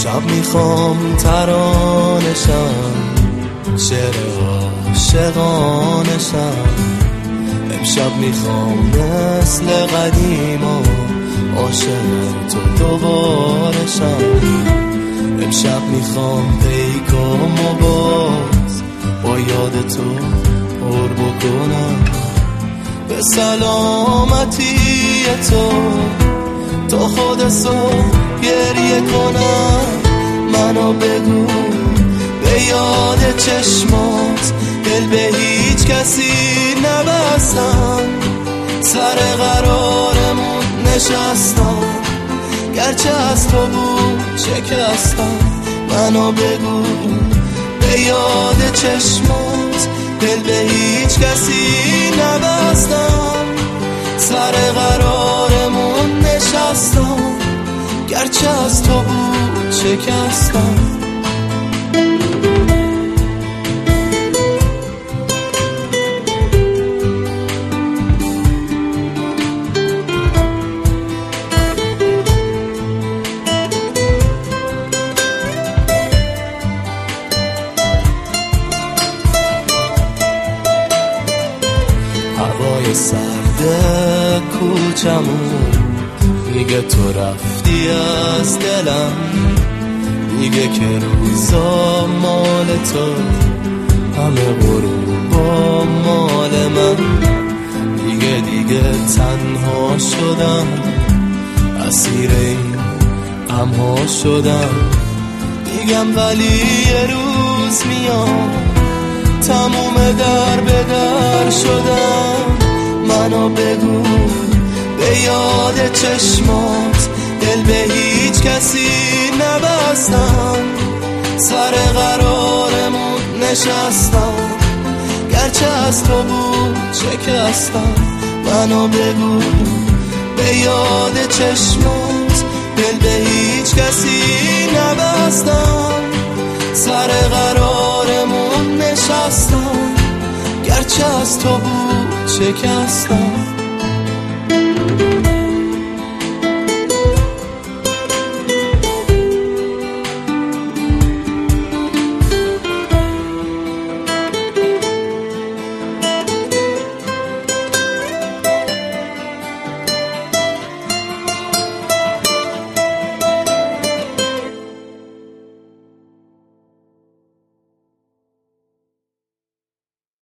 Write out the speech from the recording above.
شب میخوام ترانشم، شعر عاشقانشم. امشب میخوام مثل قدیما عاشق تو دوبارشم. امشب میخوام پیکامو باز با یاد تو پر بکنم. به سلامتی تو خود صبح گریه کنم. منو بگو به یاد چشمات دل به هیچ کسی نبستم. سر قرارمون نشستم، گرچه از تو بود شکستم. منو بگو به یاد چشمات دل به هیچ کسی نبستم. سر قرارمون نشستم، گرچه از تو بود شکستم. هوای سرد کوچمون میگه تو رفتی از دلم. میگه که روزا مال تو، همه غروب با مال من. میگه دیگه تنها شدم، اسیر این غم‌ها شدم. میگم ولی یه روز میاد تموم در به در شدم. منو بگو به یاد چشمات دل به هیچ کسی نبستم. سر قرارمون نشستم، گرچه از تو بود شکستم. منو بگو به یاد چشمات دل به هیچ کسی نبستم. سر قرارمون نشستم، گرچه از تو بود شکستم.